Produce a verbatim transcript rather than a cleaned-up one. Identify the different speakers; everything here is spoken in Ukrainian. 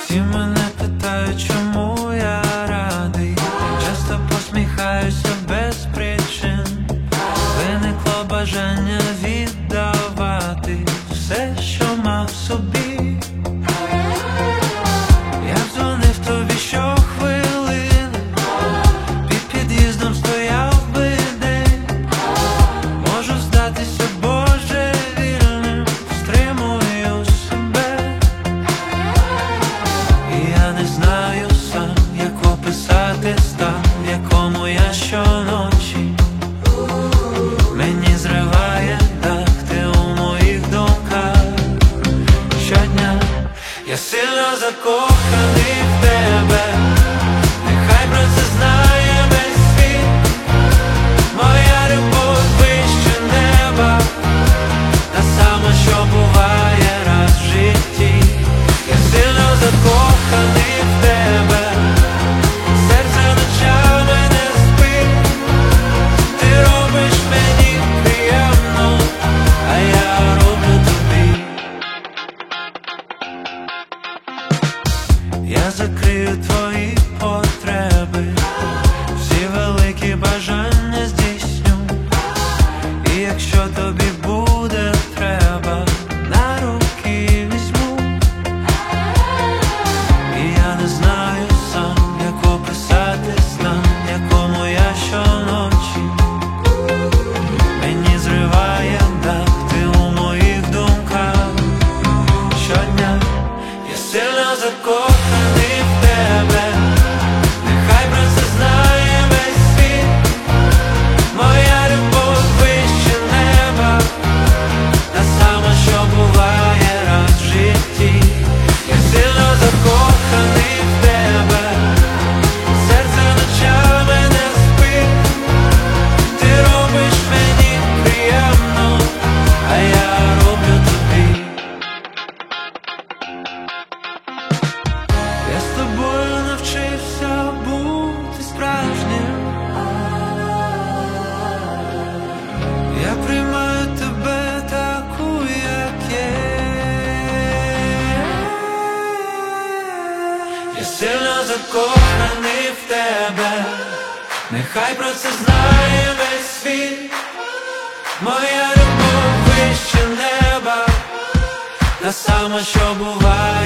Speaker 1: Всі мене питають, чому я радий. Часто посміхаюся без причин. Виникло бажання віддавати все, що мав собі. Я дзвонив тобі щохвилини, під під'їздом стояв би день. Можу здатися божевільним, стримую себе. І я не знаю сам, як описати стан, в якому я щоночі. Мені зриває дах, ти у моїх думках. Щодня я сильно закоханий в тебе. Нехай про це знає весь світ. Моя любов вище неба, та сама, що буває раз в житті. Я сильно закоханий в тебе. Серце ночами не спить. Ти робиш мені приємно, а я роблю тобі. Я закрию твої потреби, всі великі бажання здійсню. І якщо тобі буде треба, на руки візьму. І я не знаю сам, як описати стан, в якому я щоночі. Мені зриває дах, ти у моїх думках. Щодня я сильно закоханий в тебе. Нехай про це знає весь світ. Моя любов вище неба, та сама, що буває раз в житті. Я сильно закоханий в тебе. Серце ночами не спить. Ти робиш мені приємно, а я роблю тобі. Я з тобою навчився бути справжнім. Я приймаю тебе таку, як є. Я сильно закоханий в тебе. Нехай про це знає весь світ. Моя любов вище неба, та сама, що буває